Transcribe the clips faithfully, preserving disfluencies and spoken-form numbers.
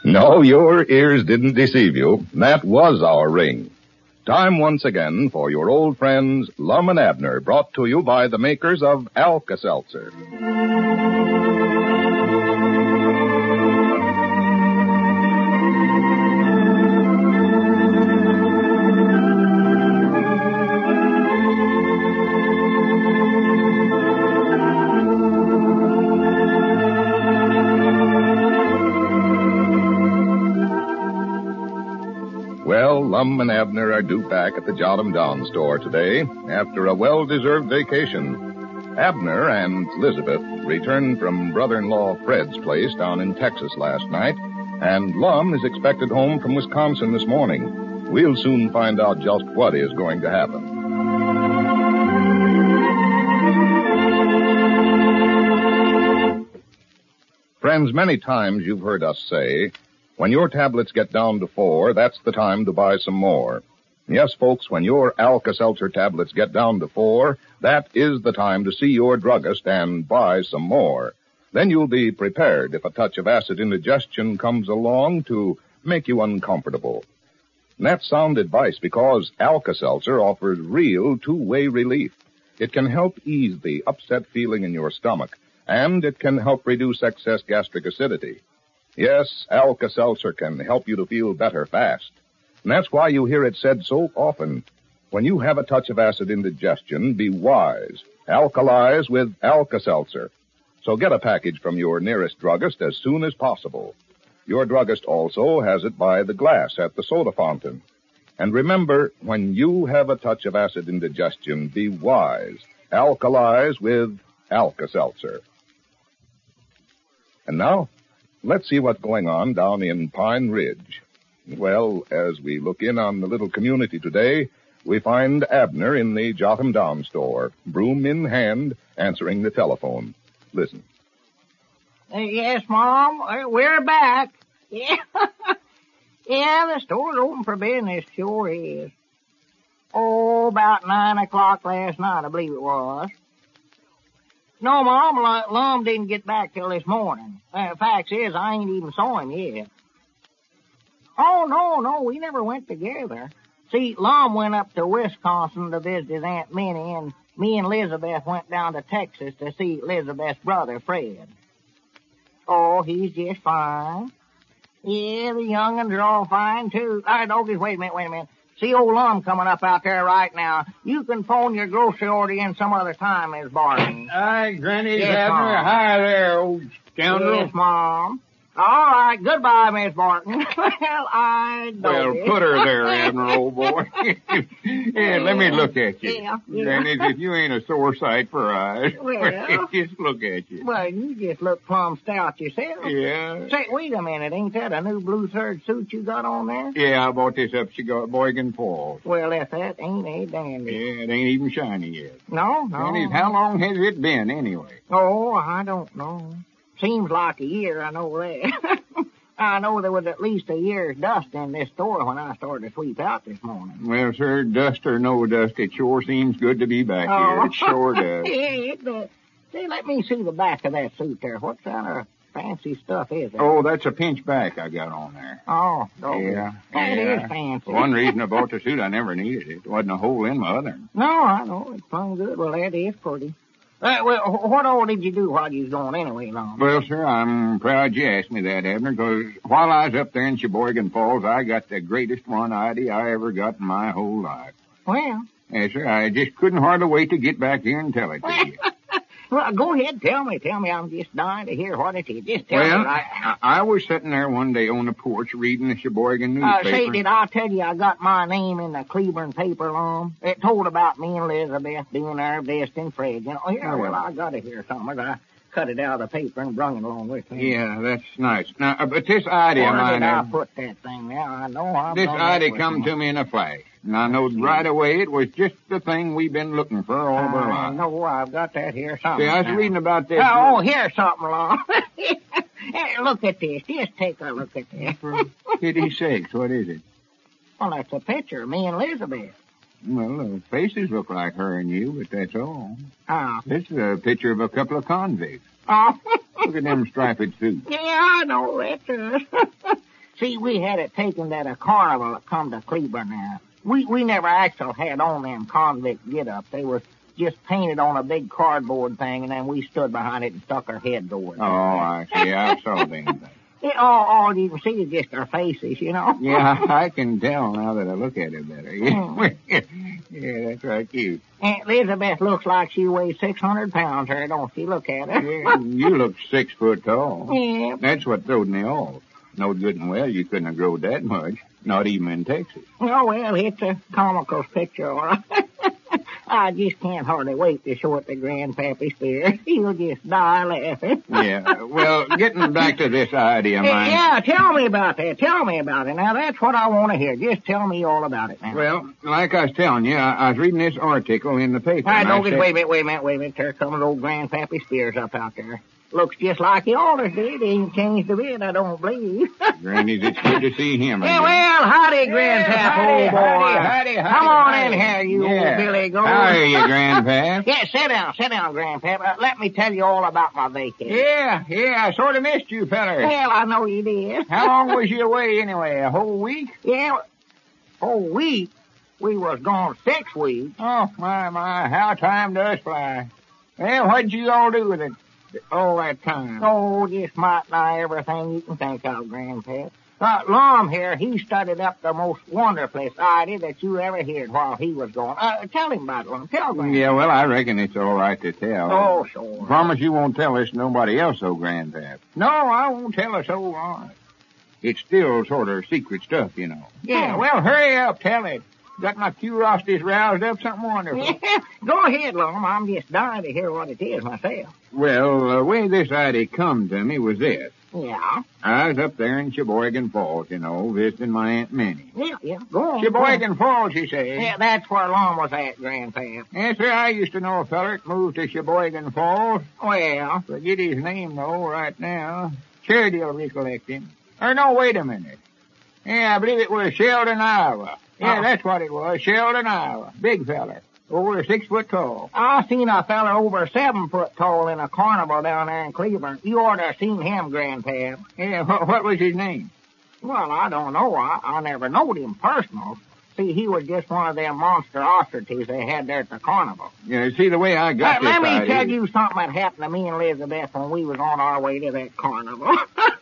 No, your ears didn't deceive you. That was our ring. Time once again for your old friends Lum and Abner, brought to you by the makers of Alka-Seltzer. Well, Lum and Abner are due back at the Jot 'em Down store today after a well-deserved vacation. Abner and Elizabeth returned from brother-in-law Fred's place down in Texas last night, and Lum is expected home from Wisconsin this morning. We'll soon find out just what is going to happen. Friends, many times you've heard us say, when your tablets get down to four, that's the time to buy some more. Yes, folks, when your Alka-Seltzer tablets get down to four, that is the time to see your druggist and buy some more. Then you'll be prepared if a touch of acid indigestion comes along to make you uncomfortable. And that's sound advice because Alka-Seltzer offers real two-way relief. It can help ease the upset feeling in your stomach, and it can help reduce excess gastric acidity. Yes, Alka-Seltzer can help you to feel better fast. And that's why you hear it said so often. When you have a touch of acid indigestion, be wise. Alkalize with Alka-Seltzer. So get a package from your nearest druggist as soon as possible. Your druggist also has it by the glass at the soda fountain. And remember, when you have a touch of acid indigestion, be wise. Alkalize with Alka-Seltzer. And now, let's see what's going on down in Pine Ridge. Well, as we look in on the little community today, we find Abner in the Jot 'em Down store, broom in hand, answering the telephone. Listen. Uh, yes, Mom, uh, we're back. Yeah, yeah, the store's open for business, sure is. Oh, about nine o'clock last night, I believe it was. No, Mom, Lum didn't get back till this morning. Uh, fact is, I ain't even saw him yet. Oh, no, no, we never went together. See, Lum went up to Wisconsin to visit his Aunt Minnie, and me and Elizabeth went down to Texas to see Elizabeth's brother, Fred. Oh, he's just fine. Yeah, the young'uns are all fine, too. All right, Okies, wait a minute, wait a minute. See old Lum coming up out there right now. You can phone your grocery order in some other time, Miss Barton. Hi, Granny, Yes, Abner. Mom. Hi there, old scoundrel. Yes, Mom. All right, goodbye, Miss Barton. Well, I don't. Well, put her there, Abner, old boy. Yeah, let me look at you. Yeah, yeah. Granny, if you ain't a sore sight for eyes, Well. just look at you. Well, you just look plumb stout yourself. Yeah. Say, wait a minute, ain't that a new blue serge suit you got on there? Yeah, I bought this up Sheboygan Falls. Well, if that ain't a dandy. Yeah, it ain't even shiny yet. No, no. Granny, how long has it been anyway? Oh, I don't know. Seems like a year, I know that. I know there was at least a year's dust in this store when I started to sweep out this morning. Well, sir, dust or no dust, it sure seems good to be back Oh. here. It sure does. Yeah, it does. See, let me see the back of that suit there. What kind of fancy stuff is it? Oh, that's a pinch back I got on there. Oh, oh. Yeah. That yeah. is fancy. One reason I bought the suit, I never needed it. There wasn't a hole in my other. No, I know. It's plumb good. Well, that is pretty. Uh, well, wh- what all did you do while you was gone anyway, Lum? Well, sir, I'm proud you asked me that, Abner, because while I was up there in Sheboygan Falls, I got the greatest one idea I ever got in my whole life. Well, Yes, sir, I just couldn't hardly wait to get back here and tell it to you. well, go ahead. Tell me. Tell me. I'm just dying to hear what it is. Just tell Well, me. I, I was sitting there one day on the porch reading the Sheboygan Uh, newspaper. say, did I tell you I got my name in the Cleburne paper, Lum? It told about me and Elizabeth doing our best in Fred. You know, here, well, I got to hear something. I cut it out of the paper and brung it along with me. Yeah, that's nice. Now, uh, but this idea of Where mine, did I uh, put that thing there? I know I'm this gonna idea get with come some- to me in a flash. And I knowed right away it was just the thing we've been looking for all of our I lives. know I've got that here something. See, I was now. reading about this. Oh, oh, here's something, Lum. Hey, look at this. Just take a look at this. For pity's sakes, what is it? Well, that's a picture of me and Elizabeth. Well, the faces look like her and you, but that's all. Oh. This is a picture of a couple of convicts. Oh. Look at them striped suits. Yeah, I know that does. See, we had it taken at a carnival that come to Cleburne now. We we never actually had on them convict get-ups. They were just painted on a big cardboard thing, and then we stood behind it and stuck our heads over it. Oh, I see. I saw them. It, all, all you can see is just our faces, you know. Yeah, I can tell now that I look at it better. Yeah, that's right, cute. Aunt Elizabeth looks like she weighs six hundred pounds, her, don't she? Look at her. Yeah, you look six foot tall. Yeah. That's what throwed me off. No good and well, you couldn't have grown that much, not even in Texas. Oh, well, it's a comical picture, all right. I just can't hardly wait to show it to Grandpappy Spears. He'll just die laughing. Yeah, well, getting back to this idea of mine. Yeah, tell me about that. Tell me about it. Now, that's what I want to hear. Just tell me all about it now. Well, like I was telling you, I, I was reading this article in the paper. I don't I get, said, wait a minute, wait a minute, wait a minute. There comes old Grandpappy Spears up out there. Looks just like he always did. He ain't changed a bit, I don't believe. Granny's, it's good to see him again. Yeah, well, howdy, Grandpap, old boy. Howdy, howdy, howdy, Come on howdy. in here, you Yeah. old Billy Goat. How are you, Grandpa? Yeah, sit down, sit down, Grandpap. Uh, let me tell you all about my vacation. Yeah, yeah, I sort of missed you, feller. Well, I know you did. How long was you away anyway? A whole week? Yeah, whole week. We was gone six weeks. Oh, my, my, how time does fly. Well, what'd you all do with it all that time? Oh, just might nigh everything you can think of, Grandpap. Uh, Lom here, he studied up the most wonderful idea that you ever heard while he was gone. Uh, tell him about it, Lom. Tell Grandpap. Yeah, well, I reckon it's all right to tell. Oh, sure. Promise you won't tell this to nobody else, though, Grandpa. No, I won't tell us so long. It's still sort of secret stuff, you know. Yeah, well, hurry up, tell it. Got my curiosities roused up, something wonderful. Yeah, go ahead, Lom. I'm just dying to hear what it is myself. Well, the way this idea come to me was this. Yeah? I was up there in Sheboygan Falls, you know, visiting my Aunt Minnie. Yeah, yeah. Go on. Sheboygan Falls, she says. Yeah, that's where Lom was at, Grandpap. Yes, sir, I used to know a feller that moved to Sheboygan Falls. Well, Forget his name, though, right now. Charity'll recollect him. Or no, wait a minute. Yeah, I believe it was Sheldon, Iowa. Yeah, Oh. that's what it was, Sheldon, Iowa. Big feller. Over six foot tall. I seen a feller over seven foot tall in a carnival down there in Cleveland. You ought to have seen him, Grandpap. Yeah, what, what was his name? Well, I don't know. I, I never knowed him personal. See, he was just one of them monstrosities they had there at the carnival. Yeah, see, the way I got Uh, this let me idea- tell you something that happened to me and Elizabeth when we was on our way to that carnival.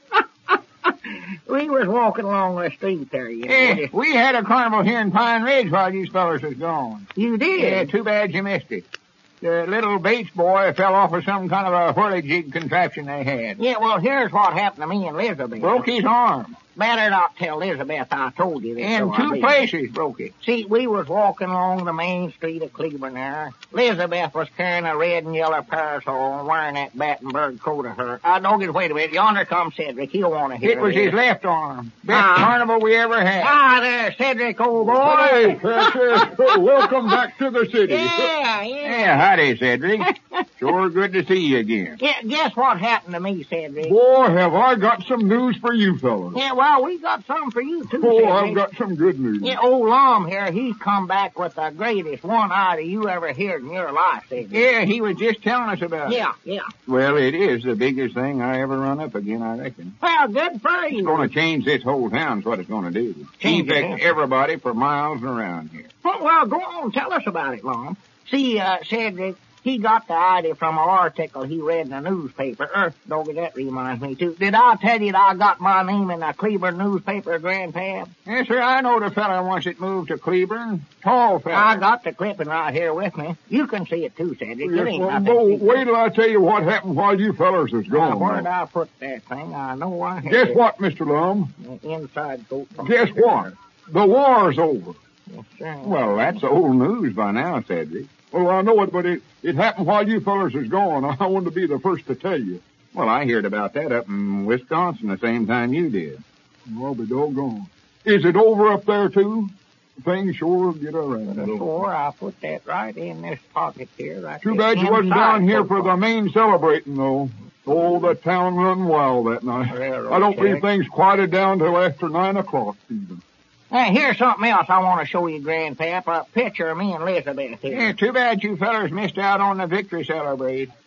We was walking along the street there, you know. Yeah, we had a carnival here in Pine Ridge while you fellas was gone. You did? Yeah, too bad you missed it. The little Bates boy fell off of some kind of a whirly-jig contraption they had. Yeah, well, here's what happened to me and Elizabeth. Broke his arm. Better not tell Elizabeth I told you this. In so I two did. places broke it. See, we was walking along the main street of Cleveland there. Elizabeth was carrying a red and yellow parasol and wearing that Battenberg coat of her. I don't get, wait a minute, yonder comes Cedric. He'll want to hear It was this. his left arm. Best Ah. carnival we ever had. Ah, there, Cedric, old boy. Hey, Precious. Welcome back to the city. Yeah, yeah. Yeah, howdy, Cedric. Sure good to see you again. Yeah, guess what happened to me, Cedric? Boy, have I got some news for you fellas. Yeah, well, we got some for you, too, Oh, Cedric. I've got some good news. Yeah, old Lom here, he's come back with the greatest one-eyed you ever heard in your life, Cedric. Yeah, he was just telling us about it. Yeah, yeah. Well, it is the biggest thing I ever run up again, I reckon. Well, good for you. It's going to change this whole town is what it's going to do. Change it, Affect huh? everybody for miles around here. Well, well, go on, tell us about it, Lom. See, uh, Cedric, he got the idea from an article he read in the newspaper. Er, doggy, that reminds me, too. Did I tell you that I got my name in the Cleveland newspaper, Grandpap? Yes, sir, I know the fella once that moved to Cleburne. Tall fella. I got the clipping right here with me. You can see it, too, Cedric. It Yes, ain't well, nothing. no, secret. wait till I tell you what happened while you fellas was Now, gone. where'd I put that thing? I know I had Guess it. what, Mister Lum? Inside coat. Guess what? The war's over. Yes, sir. Well, that's old news by now, Cedric. Well, I know it, but it, it happened while you fellas was gone. I wanted to be the first to tell you. Well, I heard about that up in Wisconsin the same time you did. Well, be doggone. Is it over up there, too? Things sure get around. Before I put that right in this pocket here. Right Too there. bad you wasn't Inside down here coat for the pocket. main celebrating, though. Oh, the town run wild that night. Railroad I don't believe check. things quieted down till after nine o'clock, even. Hey, here's something else I want to show you, Grandpap. A picture of me and Elizabeth here. Yeah, too bad you fellers missed out on the victory celebrate.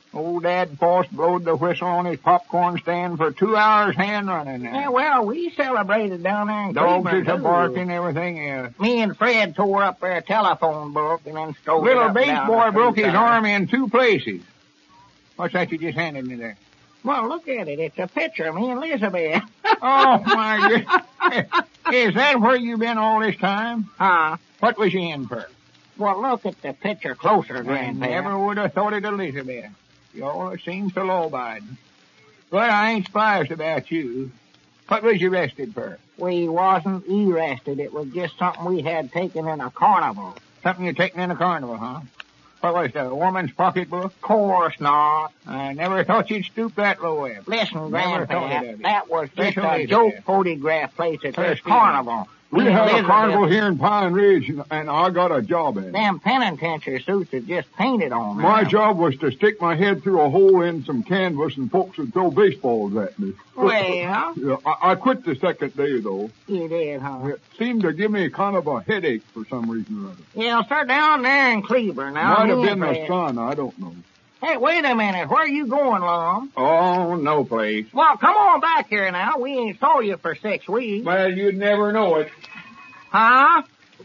Old Dad Foss blowed the whistle on his popcorn stand for two hours hand running. Yeah, well, we celebrated down there in Dogs Cleveland, is a too. barking, everything else. Me and Fred tore up their telephone book and then strode it Little up Bates down boy the broke his street. arm in two places. What's that you just handed me there? Well, look at it. It's a picture of me and Elizabeth. Oh, my goodness. Is that where you been all this time? Huh? What was you in for? Well, look at the picture closer, I Grandpa. never would have thought it Elizabeth. You all seem so law-abiding. But I ain't surprised about you. What was you arrested for? We wasn't arrested. It was just something we had taken in a carnival. Something you taken in a carnival, huh? What was that, a woman's pocketbook? Course not. I never thought you'd stoop that low, Eb. Listen, Never thought Grandpa, it of you. that was just Special a lady joke there. photograph place at this First carnival. We Me and have a Elizabeth, carnival here in Pine Ridge, and- and I got a job at it. Them penitentiary suits are just painted on me. My job was to stick my head through a hole in some canvas, and folks would throw baseballs at me. Well, Yeah, I, I quit the second day, though. you did, huh? It seemed to give me kind of a headache for some reason or other. Yeah, sir, down there in Cleveland. Now, Might me have and been the Fred- sun, I don't know. Hey, wait a minute. Where are you going, Lum? Oh, no place. Well, come on back here now. We ain't saw you for six weeks. Well, you'd never know it. Huh?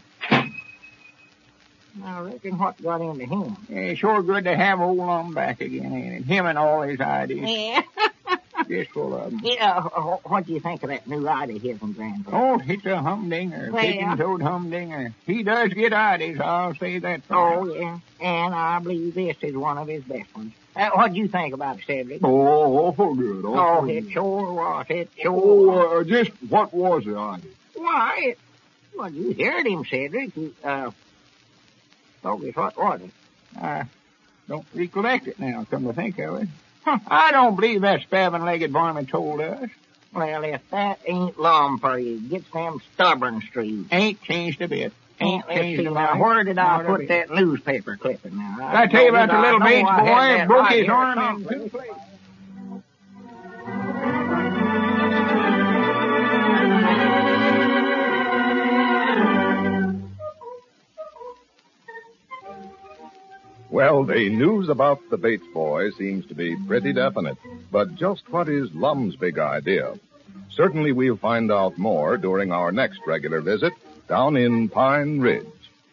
I reckon what got into him. Yeah, sure good to have old Lum back again, ain't it? Him and all his ideas. Yeah. Just full of them. Yeah, wh- what do you think of that new idea here from Grandpa? Oh, it's a humdinger, Well, pigeon-toed humdinger. He does get ideas, I'll say that for Oh, him. yeah. And I believe this is one of his best ones. Uh, what do you think about it, Cedric? Oh, awful good. Oh, Awful it good. sure was. It sure was. Oh, uh, just what was the idea? Why, it, well, you heard him, Cedric. He, uh, focus, what was it? I don't recollect it now, come to think of it. Huh, I don't believe that spavined-legged varmint told us. Well, if that ain't Lum for you, gets them stubborn streets. Ain't changed a bit. Ain't Let's changed see a now, bit. where did I Not a put bit. that newspaper clipping now? Did I tell you about the little I Bates know I had boy that broke right his here arm in somewhere. two places? Well, the news about the Bates boy seems to be pretty definite. But just what is Lum's big idea? Certainly we'll find out more during our next regular visit down in Pine Ridge.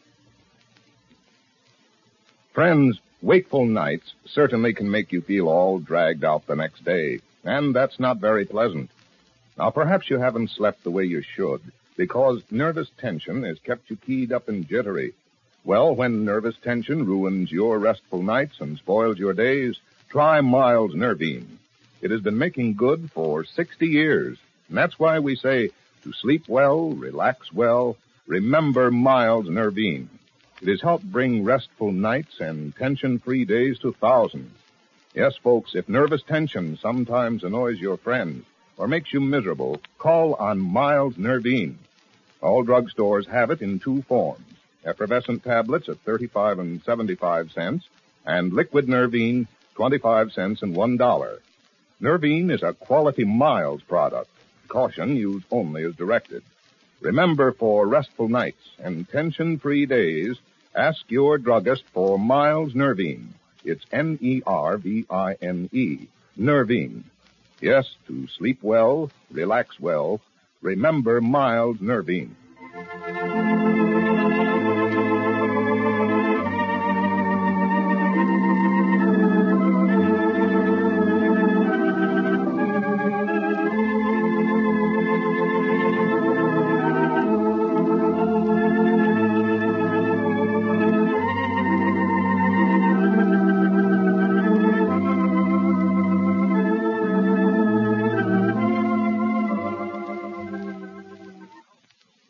Friends, wakeful nights certainly can make you feel all dragged out the next day, and that's not very pleasant. Now, perhaps you haven't slept the way you should because nervous tension has kept you keyed up and jittery. Well, when nervous tension ruins your restful nights and spoils your days, try Miles Nervine. It has been making good for sixty years, and that's why we say to sleep well, relax well, remember Miles Nervine. It has helped bring restful nights and tension-free days to thousands. Yes, folks, if nervous tension sometimes annoys your friends or makes you miserable, call on Miles Nervine. All drugstores have it in two forms. Effervescent tablets at thirty-five and seventy-five cents, and liquid Nervine, twenty-five cents and one dollar. Nervine is a quality Miles product. Caution, used only as directed. Remember, for restful nights and tension-free days, ask your druggist for Miles Nervine. It's N E R V I N E, Nervine. Yes, to sleep well, relax well, remember Miles Nervine.